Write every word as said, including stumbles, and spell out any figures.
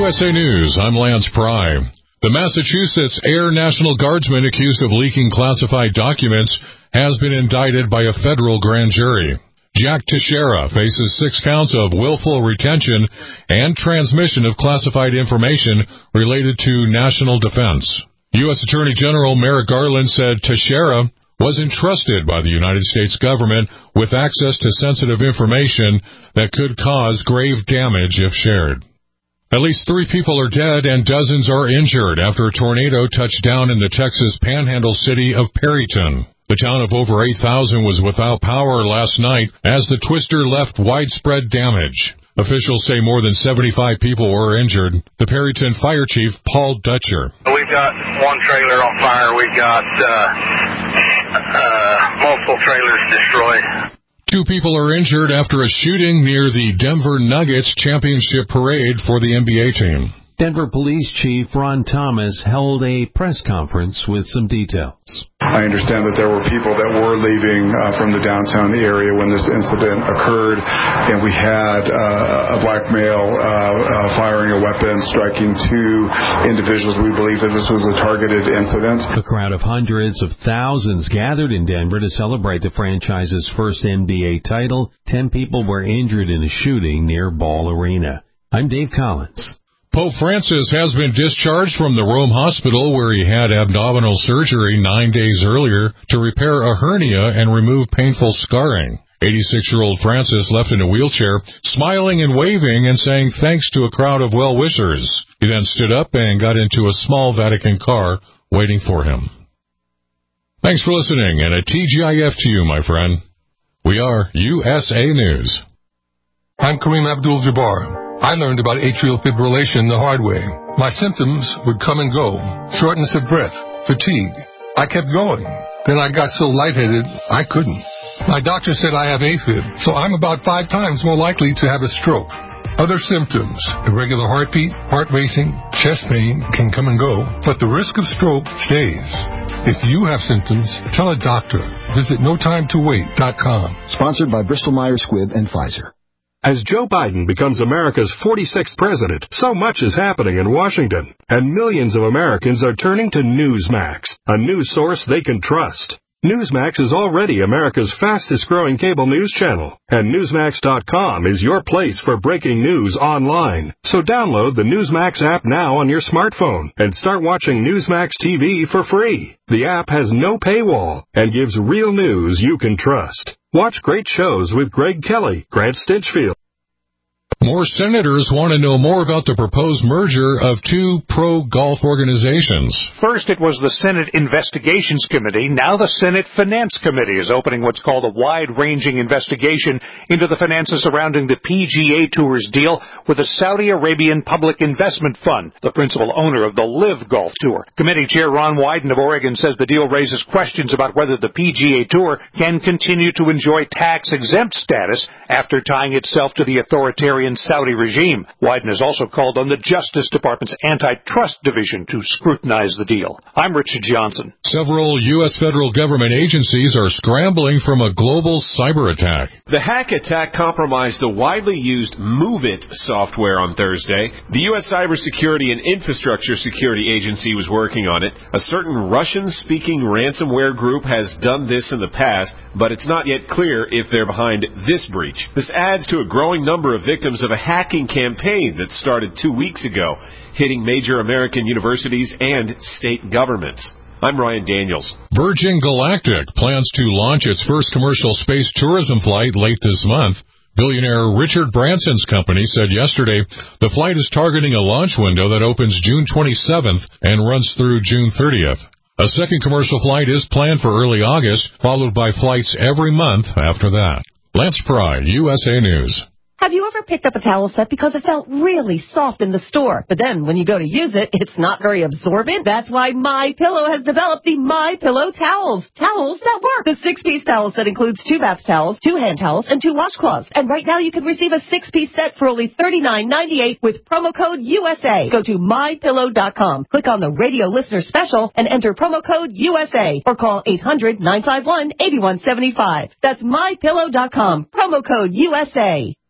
U S A News, I'm Lance Pry. The Massachusetts Air National Guardsman accused of leaking classified documents has been indicted by a federal grand jury. Jack Teixeira faces six counts of willful retention and transmission of classified information related to national defense. U S Attorney General Merrick Garland said Teixeira was entrusted by the United States government with access to sensitive information that could cause grave damage if shared. At least three people are dead and dozens are injured after a tornado touched down in the Texas panhandle city of Perryton. The town of over eight thousand was without power last night as the twister left widespread damage. Officials say more than seventy-five people were injured. The Perryton Fire Chief, Paul Dutcher. We've got one trailer on fire. We've got uh, uh, multiple trailers destroyed. Two people are injured after a shooting near the Denver Nuggets championship parade for the N B A team. Denver Police Chief Ron Thomas held a press conference with some details. I understand that there were people that were leaving uh, from the downtown area when this incident occurred, and we had uh, a black male uh, uh, firing a weapon, striking two individuals. We believe that this was a targeted incident. A crowd of hundreds of thousands gathered in Denver to celebrate the franchise's first N B A title. Ten people were injured in a shooting near Ball Arena. I'm Dave Collins. Pope Francis has been discharged from the Rome hospital where he had abdominal surgery nine days earlier to repair a hernia and remove painful scarring. eighty-six-year-old Francis left in a wheelchair, smiling and waving and saying thanks to a crowd of well-wishers. He then stood up and got into a small Vatican car waiting for him. Thanks for listening, and a T G I F to you, my friend. We are U S A News. I'm Kareem Abdul-Jabbar. I learned about atrial fibrillation the hard way. My symptoms would come and go. Shortness of breath, fatigue. I kept going. Then I got so lightheaded, I couldn't. My doctor said I have AFib, so I'm about five times more likely to have a stroke. Other symptoms, irregular heartbeat, heart racing, chest pain can come and go, but the risk of stroke stays. If you have symptoms, tell a doctor. Visit no time to wait dot com. Sponsored by Bristol-Myers Squibb and Pfizer. As Joe Biden becomes America's forty-sixth president, so much is happening in Washington, and millions of Americans are turning to Newsmax, a news source they can trust. Newsmax is already America's fastest-growing cable news channel, and Newsmax dot com is your place for breaking news online. So download the Newsmax app now on your smartphone and start watching Newsmax T V for free. The app has no paywall and gives real news you can trust. Watch great shows with Greg Kelly, Grant Stinchfield. More senators want to know more about the proposed merger of two pro-golf organizations. First, it was the Senate Investigations Committee. Now the Senate Finance Committee is opening what's called a wide-ranging investigation into the finances surrounding the P G A Tour's deal with the Saudi Arabian Public Investment Fund, the principal owner of the LIV Golf Tour. Committee Chair Ron Wyden of Oregon says the deal raises questions about whether the P G A Tour can continue to enjoy tax-exempt status after tying itself to the authoritarian Saudi regime. Wyden has also called on the Justice Department's Antitrust Division to scrutinize the deal. I'm Richard Johnson. Several U S federal government agencies are scrambling from a global cyber attack. The hack attack compromised the widely used MOVEit software on Thursday. The U S Cybersecurity and Infrastructure Security Agency was working on it. A certain Russian-speaking ransomware group has done this in the past, but it's not yet clear if they're behind this breach. This adds to a growing number of victims of a hacking campaign that started two weeks ago, hitting major American universities and state governments. I'm Ryan Daniels. Virgin Galactic plans to launch its first commercial space tourism flight late this month. Billionaire Richard Branson's company said yesterday the flight is targeting a launch window that opens June twenty-seventh and runs through June thirtieth. A second commercial flight is planned for early August, followed by flights every month after that. Lance Pry, U S A News. Have you ever picked up a towel set because it felt really soft in the store, but then when you go to use it, it's not very absorbent? That's why MyPillow has developed the MyPillow towels. Towels that work. The six-piece towel set includes two bath towels, two hand towels, and two washcloths. And right now you can receive a six-piece set for only thirty-nine ninety-eight with promo code U S A. Go to my pillow dot com, click on the radio listener special, and enter promo code U S A, or call eight hundred nine five one eight one seven five. That's my pillow dot com, promo code U S A.